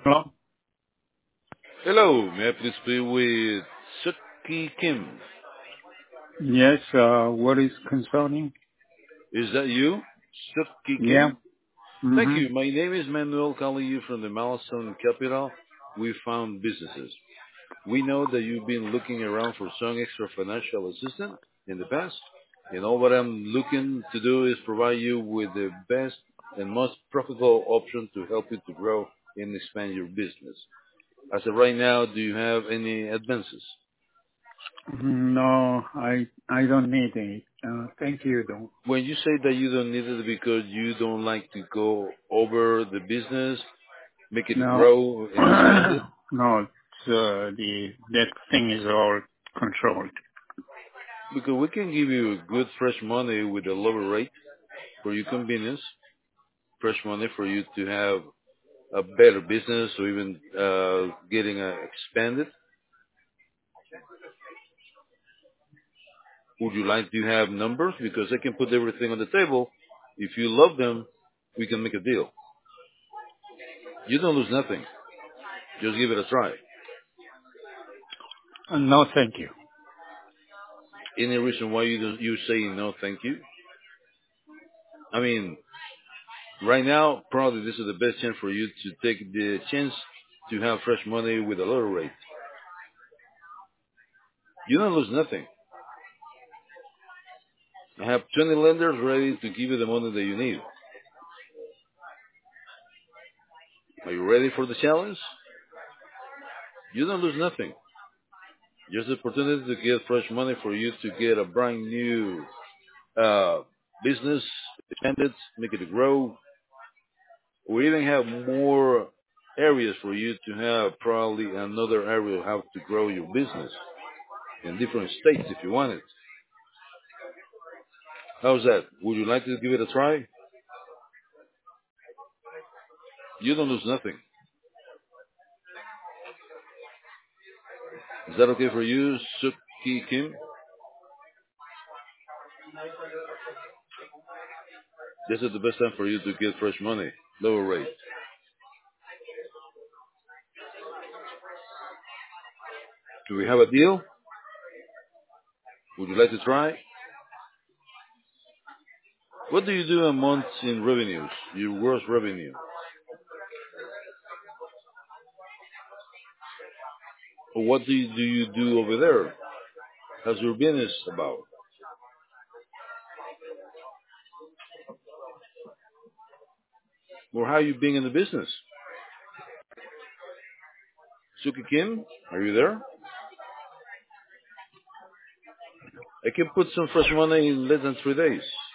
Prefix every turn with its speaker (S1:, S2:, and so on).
S1: Hello?
S2: Hello, may I please speak with Suki Kim?
S1: Yes, what is concerning?
S2: Is that you, Suki
S1: Yeah.
S2: Kim? Thank
S1: Mm-hmm.
S2: you. My name is Manuel, calling you from the Milestone Capital. We found businesses. We know that you've been looking around for some extra financial assistance in the past. And all what I'm looking to do is provide you with the best and most profitable option to help you to grow and expand your business. As of right now, do you have any advances?
S1: No, I don't need it. Thank you, though.
S2: When you say that you don't need it because you don't like to go over the business, make it
S1: No.
S2: grow and expand it,
S1: No, it's, that thing is all controlled.
S2: because we can give you good fresh money with a lower rate for your convenience, fresh money for you to have a better business or even getting expanded. Would you like to have numbers? Because I can put everything on the table. If you love them, we can make a deal. You don't lose nothing. Just give it a try.
S1: No, thank you.
S2: Any reason why you say no, thank you? I mean, right now, probably this is the best chance for you to take the chance to have fresh money with a lower rate. You don't lose nothing. I have 20 lenders ready to give you the money that you need. Are you ready for the challenge? You don't lose nothing. Just the opportunity to get fresh money for you to get a brand new uh, business, expand it, make it grow. We even have more areas for you to have probably another area how to grow your business in different states if you want it. How's that? Would you like to give it a try? You don't lose nothing. Is that okay for you, Suki Kim? This is the best time for you to get fresh money, lower rate. Do we have a deal? Would you like to try? What do you do a month in revenues, your gross revenue? Or what do you do over there? How's your business about? Or how you being in the business? Suki Kim, are you there? I can put some fresh money in less than 3 days.